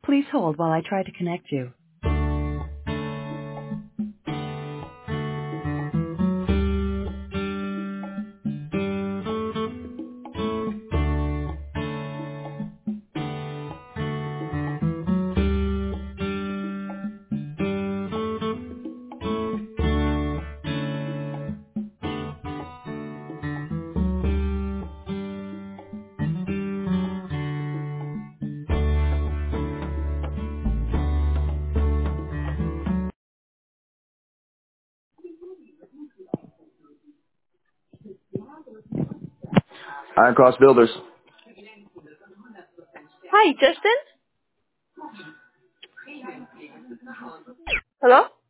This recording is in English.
Please hold while I try to connect you. Iron Cross Builders. Hi, Justin? Hello?